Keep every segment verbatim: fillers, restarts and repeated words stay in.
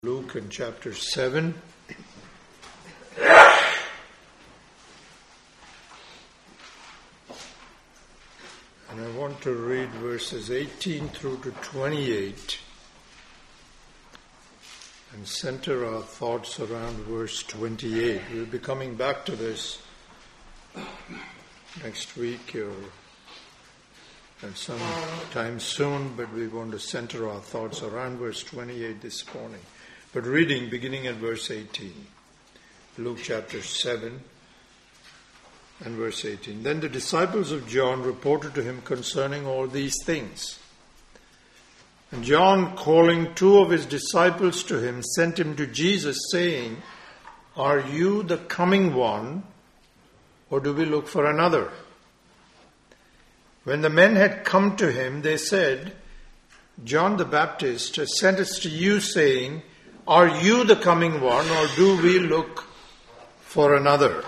Luke in chapter seven. And I want to read verses eighteen through to twenty-eight and center our thoughts around verse twenty-eight. We'll be coming back to this next week or at some time soon, but we want to center our thoughts around verse twenty-eight this morning. But reading beginning at verse eighteen, Luke chapter seven and verse eighteen. Then the disciples of John reported to him concerning all these things. And John, calling two of his disciples to him, sent him to Jesus, saying, "Are you the coming one, or do we look for another?" When the men had come to him, they said, "John the Baptist has sent us to you, saying, 'Are you the coming one, or do we look for another?'"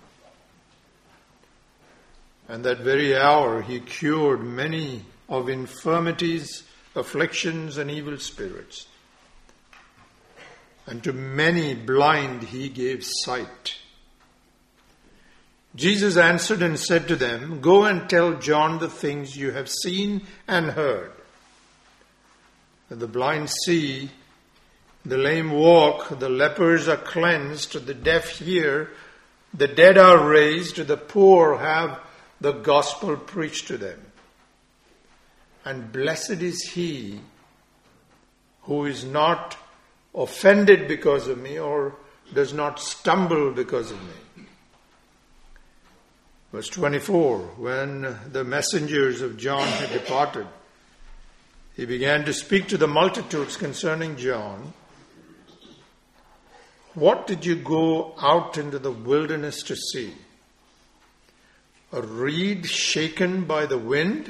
And that very hour he cured many of infirmities, afflictions, and evil spirits. And to many blind he gave sight. Jesus answered and said to them, "Go and tell John the things you have seen and heard. That the blind see, the lame walk, the lepers are cleansed, the deaf hear, the dead are raised, the poor have the gospel preached to them. And blessed is he who is not offended because of me or does not stumble because of me." Verse twenty-four, when the messengers of John had departed, he began to speak to the multitudes concerning John. "What did you go out into the wilderness to see? A reed shaken by the wind?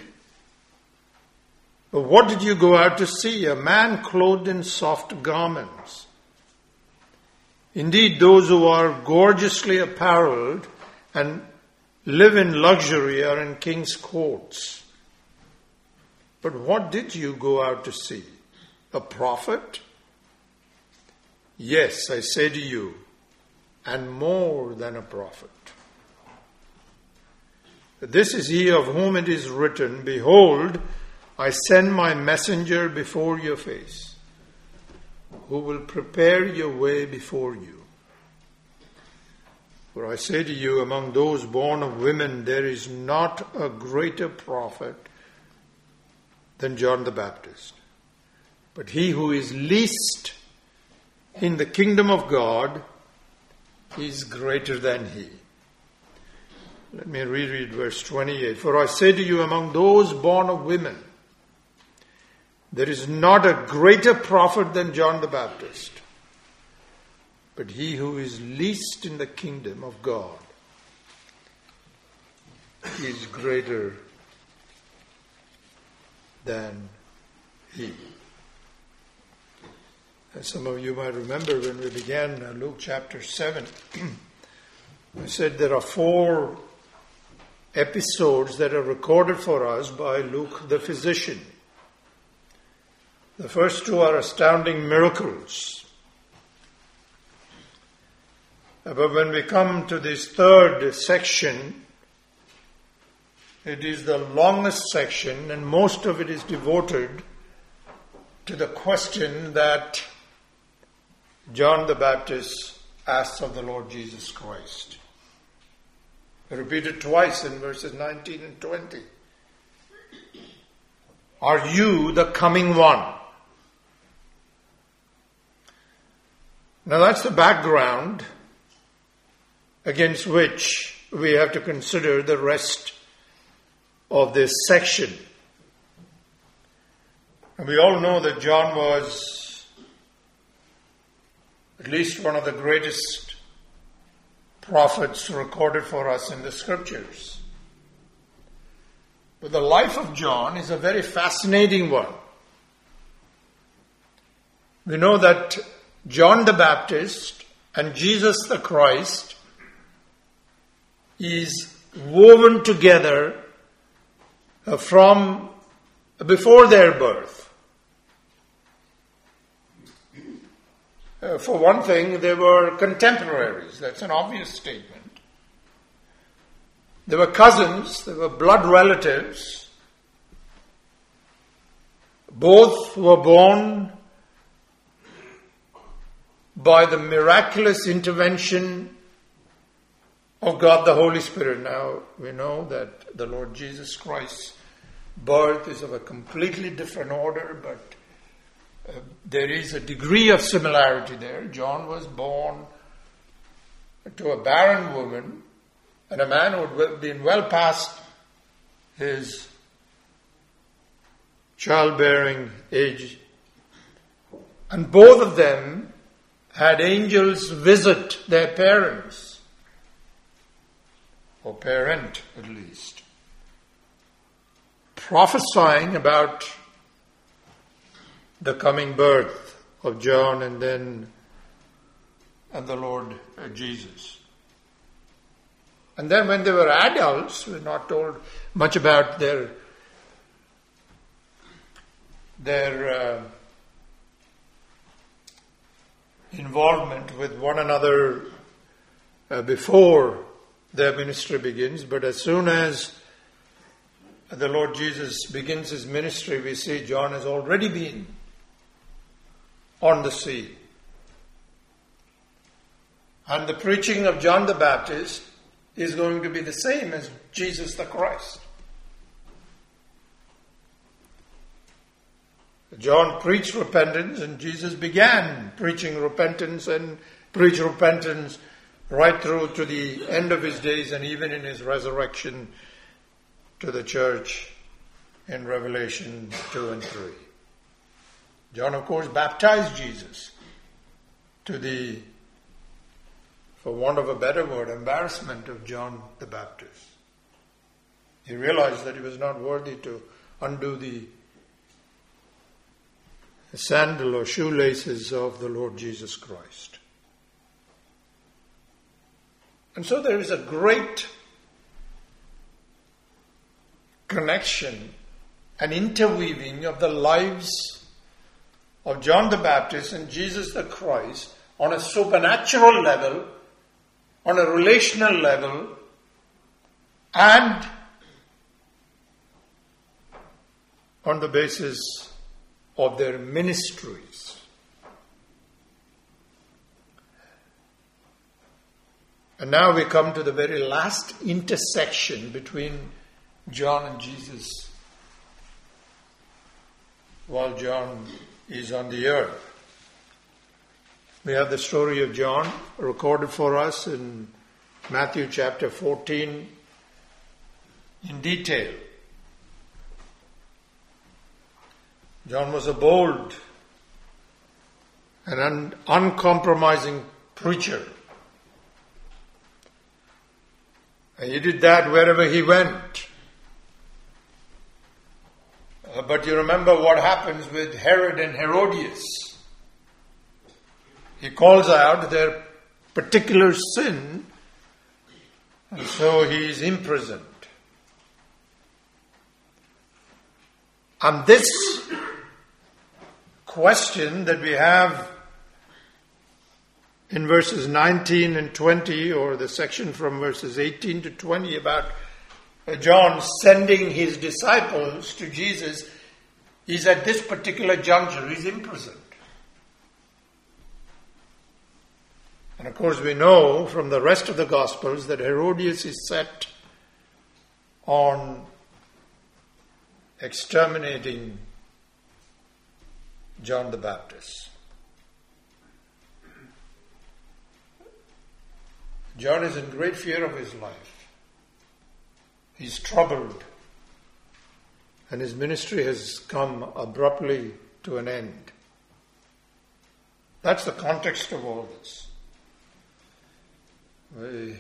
Or what did you go out to see? A man clothed in soft garments? Indeed, those who are gorgeously apparelled and live in luxury are in king's courts. But what did you go out to see? A prophet? Yes, I say to you, and more than a prophet. This is he of whom it is written, 'Behold, I send my messenger before your face, who will prepare your way before you.' For I say to you, among those born of women, there is not a greater prophet than John the Baptist. But he who is least in the kingdom of God is greater than he." Let me reread verse twenty-eight. "For I say to you, among those born of women, there is not a greater prophet than John the Baptist. But he who is least in the kingdom of God is greater than he." As some of you might remember when we began Luke chapter seven, I said there are four episodes that are recorded for us by Luke the physician. The first two are astounding miracles. But when we come to this third section, it is the longest section, and most of it is devoted to the question that John the Baptist asks of the Lord Jesus Christ. Repeated twice in verses nineteen and twenty. "Are you the coming one?" Now that's the background against which we have to consider the rest of this section. And we all know that John was at least one of the greatest prophets recorded for us in the scriptures. But the life of John is a very fascinating one. We know that John the Baptist and Jesus the Christ is woven together from before their birth. Uh, for one thing, they were contemporaries. That's an obvious statement. They were cousins, they were blood relatives. Both were born by the miraculous intervention of God the Holy Spirit. Now, we know that the Lord Jesus Christ's birth is of a completely different order, but uh, there is a degree of similarity there. John was born to a barren woman and a man who had been well past his childbearing age. And both of them had angels visit their parents, or parent at least, prophesying about the coming birth of John and then and the Lord Jesus. And then when they were adults, we're not told much about their their uh, involvement with one another uh, before their ministry begins. But as soon as the Lord Jesus begins his ministry, we see John has already been on the sea. And the preaching of John the Baptist is going to be the same as Jesus the Christ. John preached repentance and Jesus began preaching repentance and preached repentance right through to the end of his days and even in his resurrection to the church in Revelation two and three. John, of course, baptized Jesus to the, for want of a better word, embarrassment of John the Baptist. He realized that he was not worthy to undo the sandal or shoelaces of the Lord Jesus Christ. And so there is a great connection and interweaving of the lives of John the Baptist and Jesus the Christ on a supernatural level, on a relational level, and on the basis of their ministries. And now we come to the very last intersection between John and Jesus while John is on the earth. We have the story of John recorded for us in Matthew chapter fourteen in detail. John was a bold and un- uncompromising preacher. And he did that wherever he went. Uh, but you remember what happens with Herod and Herodias. He calls out their particular sin, and so he is imprisoned. And this question that we have in verses nineteen and twenty, or the section from verses eighteen to twenty about John sending his disciples to Jesus, is at this particular juncture, he's imprisoned. And of course we know from the rest of the Gospels that Herodias is set on exterminating John the Baptist. John is in great fear of his life. He's troubled. And his ministry has come abruptly to an end. That's the context of all this. We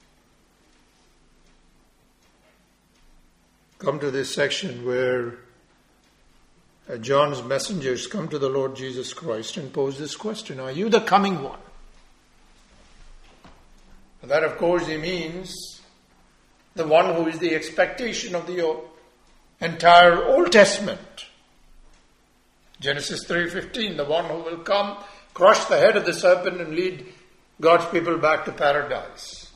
come to this section where uh, John's messengers come to the Lord Jesus Christ and pose this question: are you the coming one? And that, of course, he means the one who is the expectation of the entire Old Testament. Genesis three fifteen, the one who will come crush the head of the serpent and lead God's people back to paradise.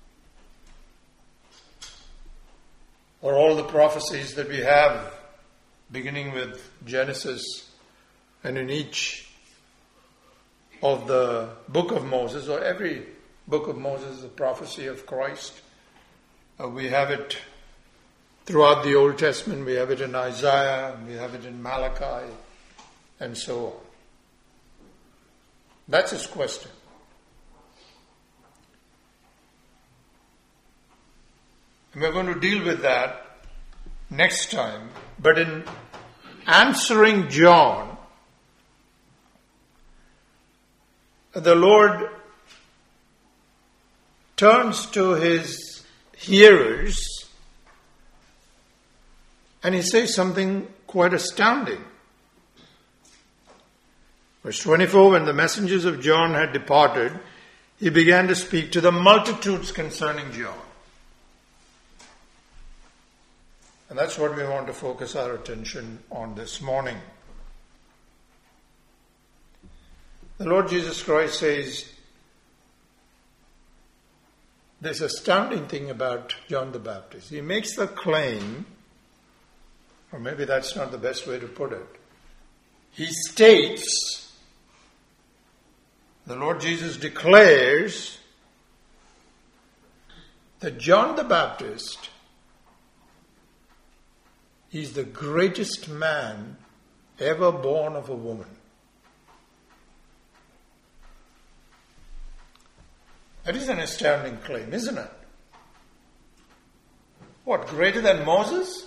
Or all the prophecies that we have, beginning with Genesis, and in each of the book of Moses, or every book of Moses is a prophecy of Christ. Uh, we have it throughout the Old Testament, we have it in Isaiah, we have it in Malachi, and so on. That's his question. And we're going to deal with that next time. But in answering John, the Lord turns to his hearers and he says something quite astounding. Verse twenty-four, when the messengers of John had departed, he began to speak to the multitudes concerning John. And that's what we want to focus our attention on this morning. The Lord Jesus Christ says this astounding thing about John the Baptist. He makes the claim, or maybe that's not the best way to put it. He states, the Lord Jesus declares that John the Baptist is the greatest man ever born of a woman. That is an astounding claim, isn't it? What, greater than Moses?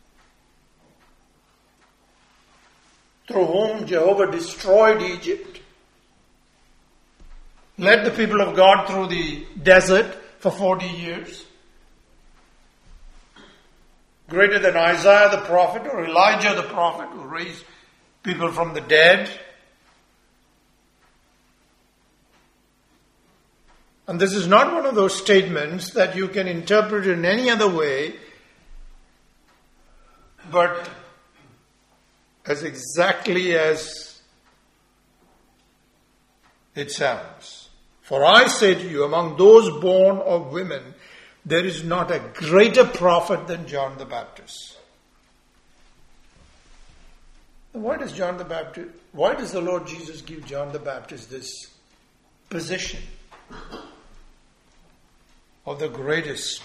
Through whom Jehovah destroyed Egypt, led the people of God through the desert for forty years. Greater than Isaiah the prophet or Elijah the prophet who raised people from the dead. And this is not one of those statements that you can interpret in any other way but as exactly as it sounds. For I say to you, among those born of women, there is not a greater prophet than John the Baptist. Why does John the Baptist, why does the Lord Jesus give John the Baptist this position of the greatest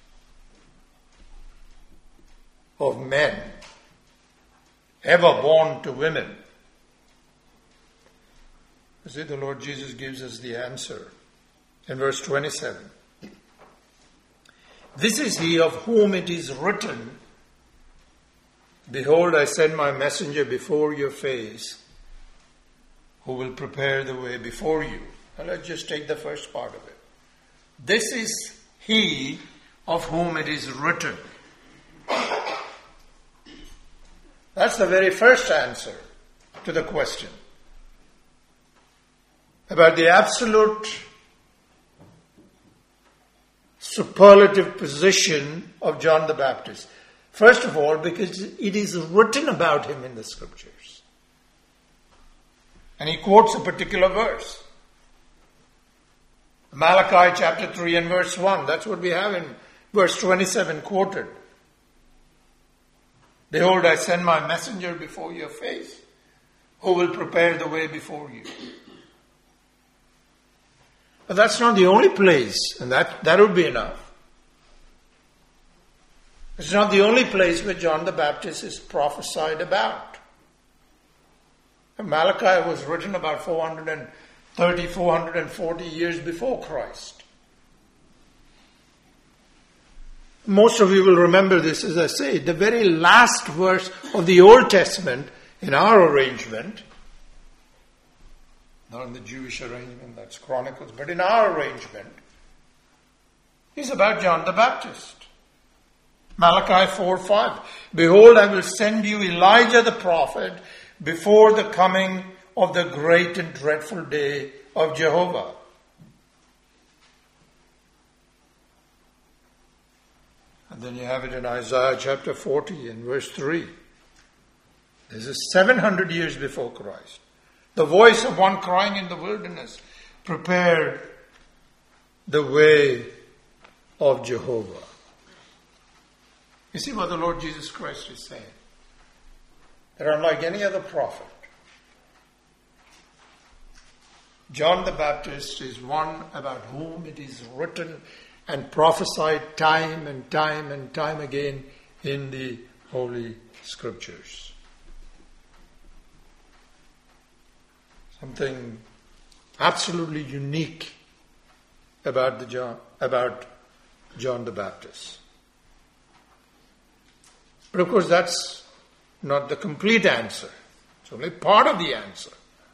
of men ever born to women? You see, the Lord Jesus gives us the answer in verse twenty-seven. This is he of whom it is written, behold, I send my messenger before your face, who will prepare the way before you. Now let's just take the first part of it. This is he of whom it is written. That's the very first answer to the question about the absolute superlative position of John the Baptist. First of all, because it is written about him in the scriptures. And he quotes a particular verse. Malachi chapter three and verse one. That's what we have in verse twenty-seven quoted. Behold, I send my messenger before your face, who will prepare the way before you. But that's not the only place, and that, that would be enough. It's not the only place where John the Baptist is prophesied about. And Malachi was written about four hundred thirty, four hundred forty years before Christ. Most of you will remember this, as I say, the very last verse of the Old Testament in our arrangement, not in the Jewish arrangement, that's Chronicles, but in our arrangement, is about John the Baptist. Malachi four five. Behold, I will send you Elijah the prophet before the coming of the great and dreadful day of Jehovah. And then you have it in Isaiah chapter forty and verse three. This is seven hundred years before Christ. The voice of one crying in the wilderness, prepare the way of Jehovah. You see what the Lord Jesus Christ is saying? They're unlike any other prophet. John the Baptist is one about whom it is written and prophesied time and time and time again in the Holy Scriptures. Something absolutely unique about the John, about John the Baptist. But of course that's not the complete answer. It's only part of the answer.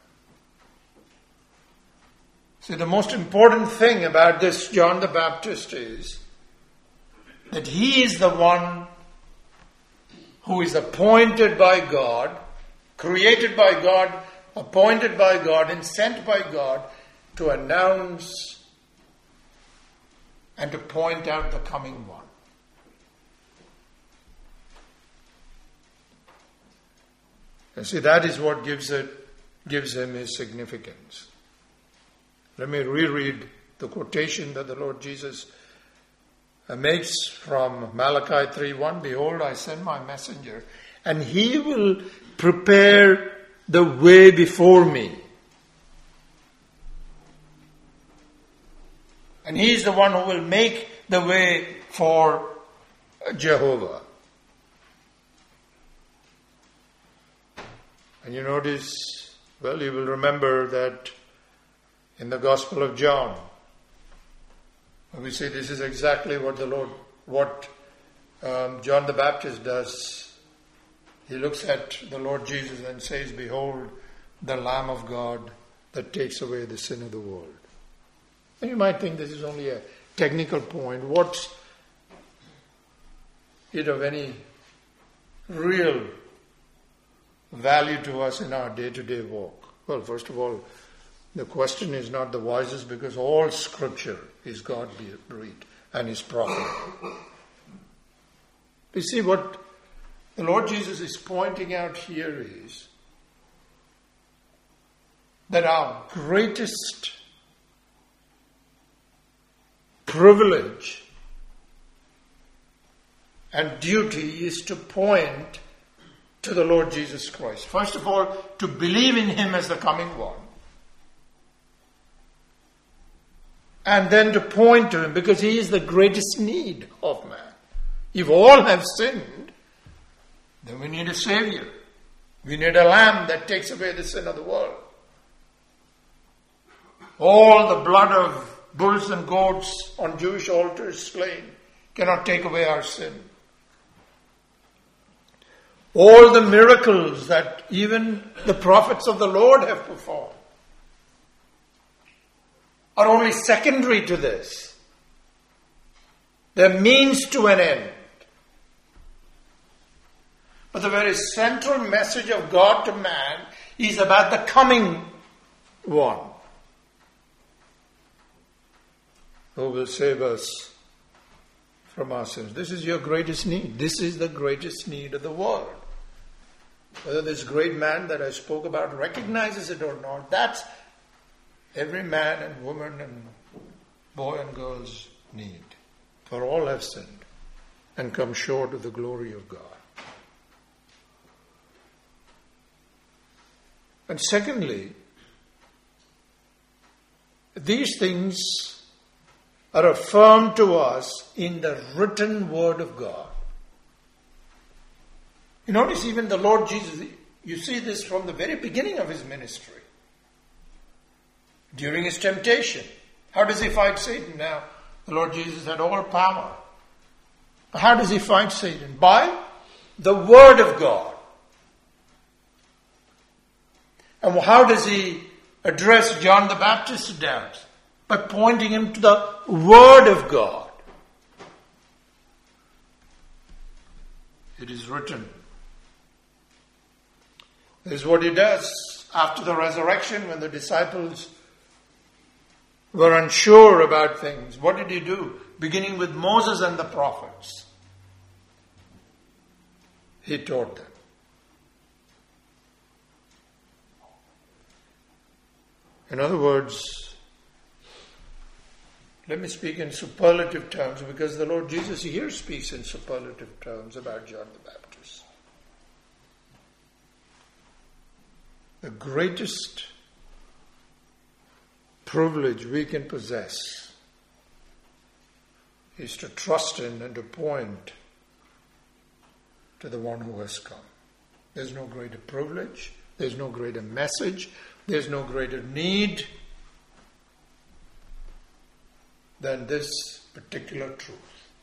See, the most important thing about this John the Baptist is that he is the one who is appointed by God, created by God, appointed by God, and sent by God to announce and to point out the coming one. And see, that is what gives it, gives him his significance. Let me reread the quotation that the Lord Jesus makes from Malachi three one. Behold, I send my messenger, and he will prepare the way before me. And he is the one who will make the way for Jehovah. And you notice, well, you will remember that in the Gospel of John, we see this is exactly what the Lord, what um, John the Baptist does. He looks at the Lord Jesus and says, behold, the Lamb of God that takes away the sin of the world. And you might think this is only a technical point. What's it of any real value to us in our day-to-day walk? Well, first of all, the question is not the wisest, because all Scripture is God-breathed and is profitable. You see, what the Lord Jesus is pointing out here is that our greatest privilege and duty is to point to the Lord Jesus Christ. First of all, to believe in Him as the coming one. And then to point to Him, because He is the greatest need of man. If all have sinned, then we need a Savior. We need a Lamb that takes away the sin of the world. All the blood of bulls and goats on Jewish altars slain cannot take away our sin. All the miracles that even the prophets of the Lord have performed are only secondary to this. They're means to an end. But the very central message of God to man is about the coming one who will save us from our sins. This is your greatest need. This is the greatest need of the world. Whether this great man that I spoke about recognizes it or not, that's every man and woman and boy and girl's need. For all have sinned and come short of the glory of God. And secondly, these things are affirmed to us in the written word of God. You notice even the Lord Jesus, you see this from the very beginning of His ministry. During His temptation, how does He fight Satan? Now, the Lord Jesus had all power. How does He fight Satan? By the Word of God. And how does He address John the Baptist's doubts? By pointing him to the Word of God. It is written. This is what He does after the resurrection, when the disciples were unsure about things. What did He do? Beginning with Moses and the prophets, He taught them. In other words, let me speak in superlative terms, because the Lord Jesus here speaks in superlative terms about John the Baptist. The greatest privilege we can possess is to trust in and to point to the one who has come. There's no greater privilege, there's no greater message, there's no greater need than this particular truth.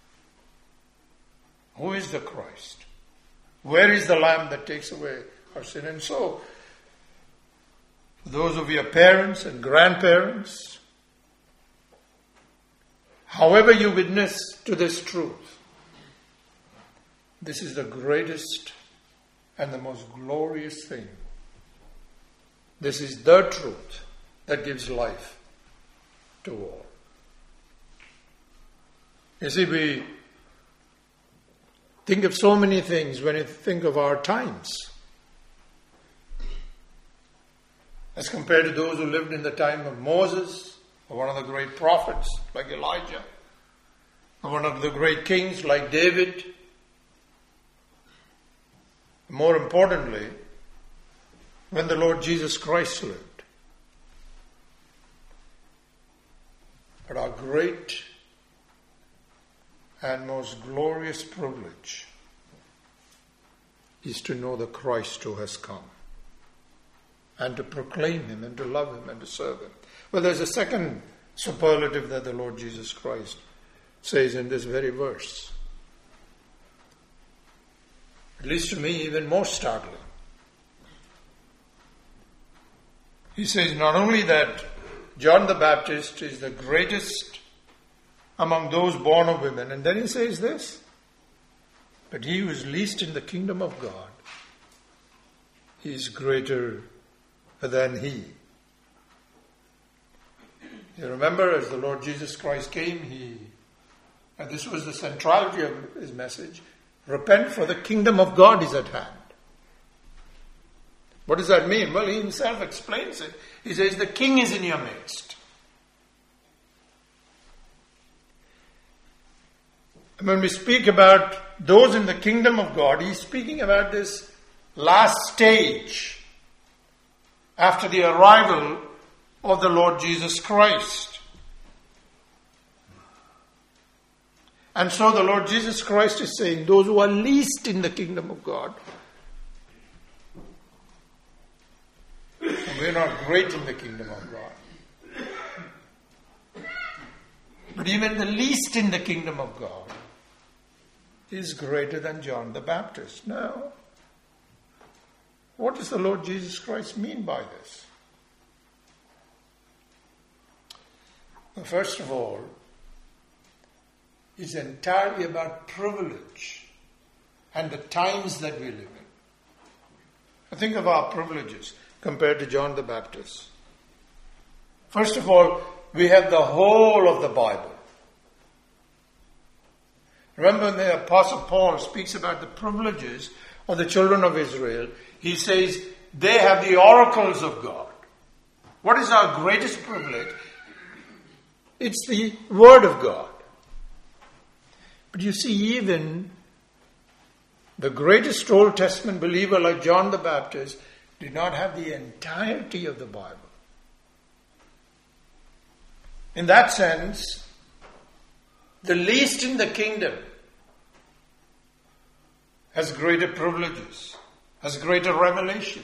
Who is the Christ? Where is the Lamb that takes away our sin? And so, for those of your parents and grandparents, however you witness to this truth, this is the greatest and the most glorious thing. This is the truth that gives life to all. You see, we think of so many things when we think of our times, as compared to those who lived in the time of Moses, or one of the great prophets like Elijah, or one of the great kings like David. More importantly, when the Lord Jesus Christ lived. But our great and most glorious privilege is to know the Christ who has come, and to proclaim him, and to love him, and to serve him. Well, there's a second superlative that the Lord Jesus Christ says in this very verse. At least to me, even more startling. He says not only that John the Baptist is the greatest among those born of women, and then he says this, but he who is least in the kingdom of God is greater than he. You remember, as the Lord Jesus Christ came, he, and this was the centrality of his message, repent, for the kingdom of God is at hand. What does that mean? Well, he himself explains it. He says, the king is in your midst. And when we speak about those in the kingdom of God, he's speaking about this last stage after the arrival of the Lord Jesus Christ. And so the Lord Jesus Christ is saying, those who are least in the kingdom of God, we're not great in the kingdom of God, but even the least in the kingdom of God is greater than John the Baptist. Now, what does the Lord Jesus Christ mean by this? Well, first of all, it's entirely about privilege and the times that we live in. Think of our privileges compared to John the Baptist. First of all, we have the whole of the Bible. Remember when the Apostle Paul speaks about the privileges of the children of Israel, he says they have the oracles of God. What is our greatest privilege? It's the Word of God. But you see, even the greatest Old Testament believer like John the Baptist did not have the entirety of the Bible. In that sense, the least in the kingdom has greater privileges, has greater revelation.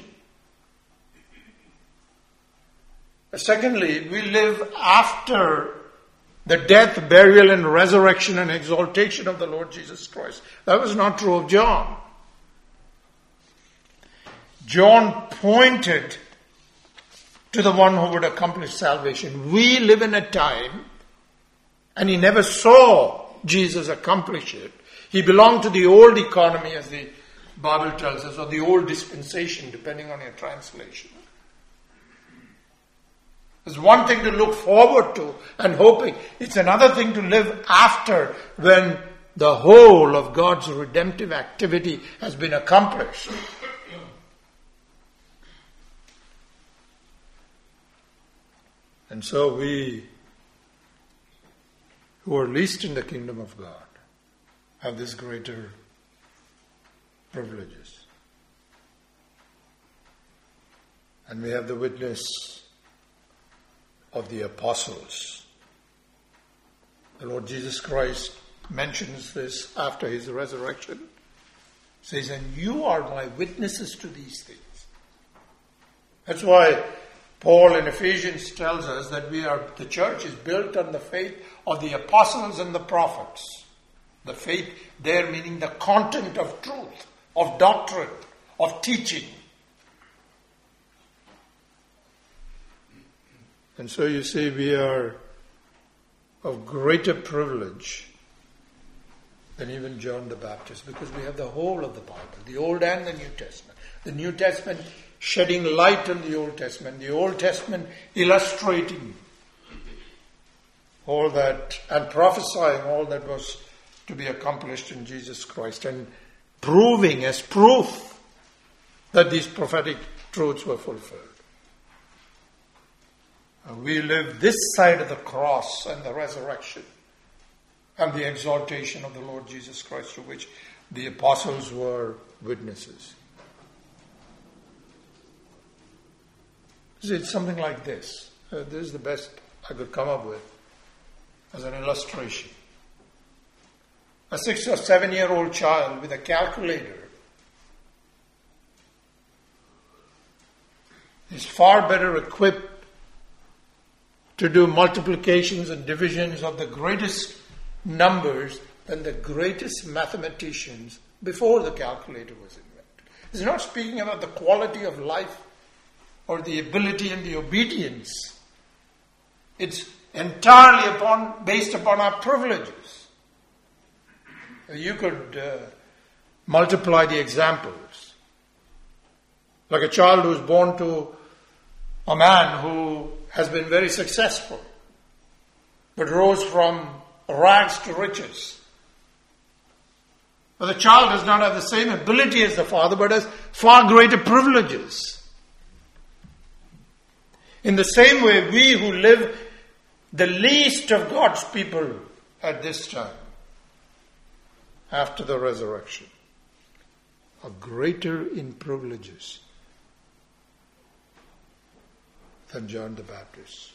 Secondly, we live after the death, burial, and resurrection and exaltation of the Lord Jesus Christ. That was not true of John. John pointed to the one who would accomplish salvation. We live in a time, and he never saw Jesus accomplish it. He belonged to the old economy, as the Bible tells us, or the old dispensation, depending on your translation. There's one thing to look forward to and hoping. It's another thing to live after, when the whole of God's redemptive activity has been accomplished. And so we, who are least in the kingdom of God, have this greater privileges. And we have the witness of the apostles. The Lord Jesus Christ mentions this after his resurrection. He says, and you are my witnesses to these things. That's why Paul in Ephesians tells us that we are, the church is built on the faith of the apostles and the prophets. The faith there meaning the content of truth, of doctrine, of teaching. And so you see, we are of greater privilege than even John the Baptist, because we have the whole of the Bible, the Old and the New Testament. The New Testament shedding light on the Old Testament, the Old Testament illustrating all that and prophesying all that was to be accomplished in Jesus Christ, and proving as proof that these prophetic truths were fulfilled. We live this side of the cross and the resurrection and the exaltation of the Lord Jesus Christ, to which the apostles were witnesses. It's something like this. Uh, this is the best I could come up with as an illustration. A six or seven year old child with a calculator is far better equipped to do multiplications and divisions of the greatest numbers than the greatest mathematicians before the calculator was invented. It's not speaking about the quality of life or the ability and the obedience. It's entirely upon based upon our privileges. You could uh, multiply the examples. Like a child who's born to a man who has been very successful, but rose from rags to riches. But the child does not have the same ability as the father, but has far greater privileges. In the same way, we who live the least of God's people at this time, after the resurrection, are greater in privileges than John the Baptist.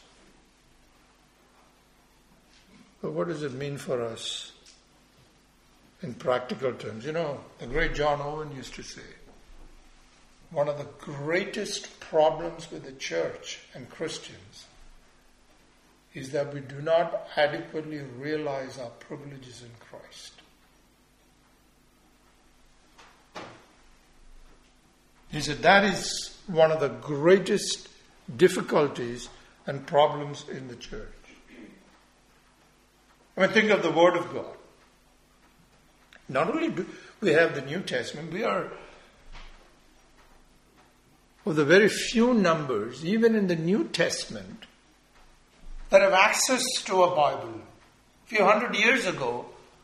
But what does it mean for us in practical terms? You know, the great John Owen used to say, one of the greatest problems with the church and Christians is that we do not adequately realize our privileges in Christ. He said that is one of the greatest difficulties and problems in the church. I mean, think of the Word of God. Not only do we have the New Testament, we are of the very few numbers, even in the New Testament, that have access to a Bible. A few hundred years ago,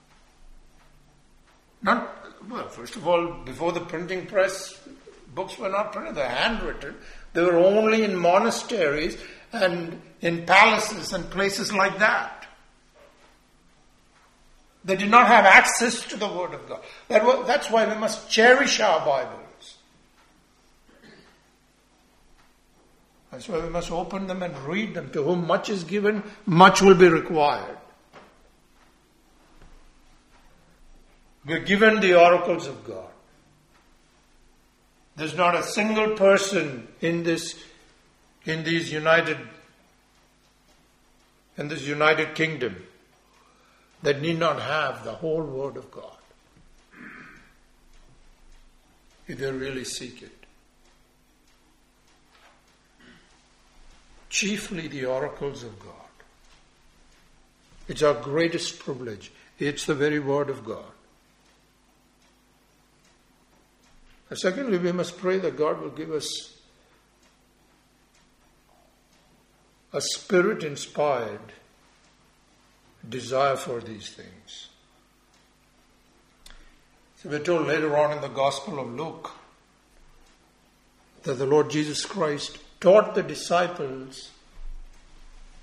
not, well, first of all, before the printing press, books were not printed, they were handwritten. They were only in monasteries and in palaces and places like that. They did not have access to the Word of God. That was, that's why we must cherish our Bibles. That's why we must open them and read them. To whom much is given, much will be required. We're given the oracles of God. There's not a single person in this, in these united, in this united kingdom that need not have the whole Word of God, if they really seek it. Chiefly the oracles of God. It's our greatest privilege. It's the very Word of God. And secondly, we must pray that God will give us a Spirit-inspired desire for these things. So we're told later on in the Gospel of Luke that the Lord Jesus Christ taught the disciples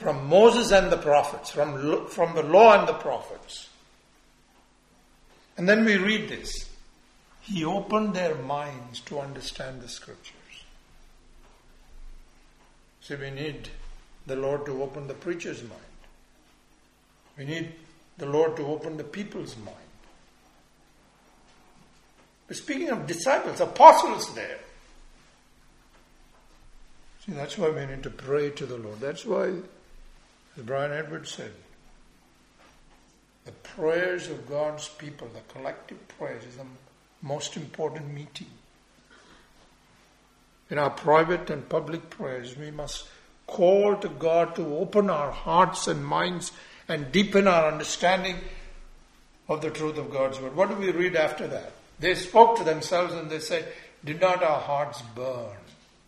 from Moses and the prophets, from, from the law and the prophets. And then we read this. He opened their minds to understand the scriptures. See, we need the Lord to open the preacher's mind. We need the Lord to open the people's mind. But speaking of disciples, apostles there. See, that's why we need to pray to the Lord. That's why, as Brian Edwards said, the prayers of God's people, the collective prayers, is the most important meeting. In our private and public prayers, we must call to God to open our hearts and minds and deepen our understanding of the truth of God's word. What do we read after that? They spoke to themselves and they said, did not our hearts burn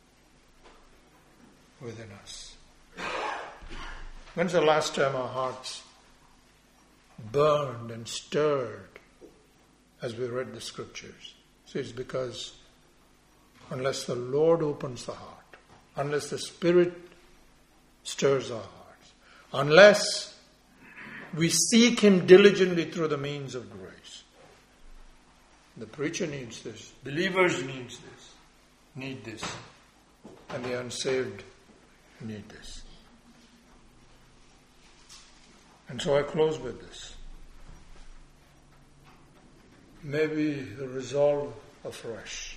within us? When's the last time our hearts burned and stirred as we read the scriptures? See, it's because unless the Lord opens the heart, unless the Spirit stirs our hearts, unless we seek Him diligently through the means of grace. The preacher needs this. Believers needs this. Need this. And the unsaved need this. And so I close with this. May we resolve afresh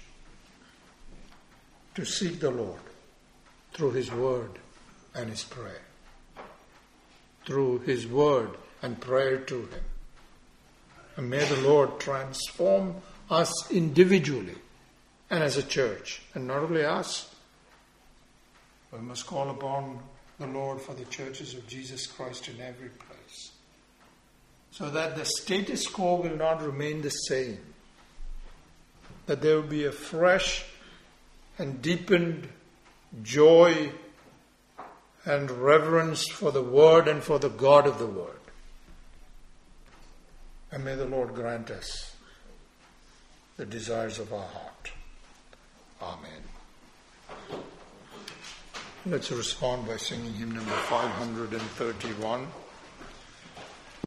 to seek the Lord through His word and His prayer. Through His word and prayer to Him. And may the Lord transform us individually and as a church. And not only us, we must call upon the Lord for the churches of Jesus Christ in every place. So that the status quo will not remain the same. That there will be a fresh and deepened joy and reverence for the Word and for the God of the Word. And may the Lord grant us the desires of our heart. Amen. Let's respond by singing hymn number five hundred thirty-one.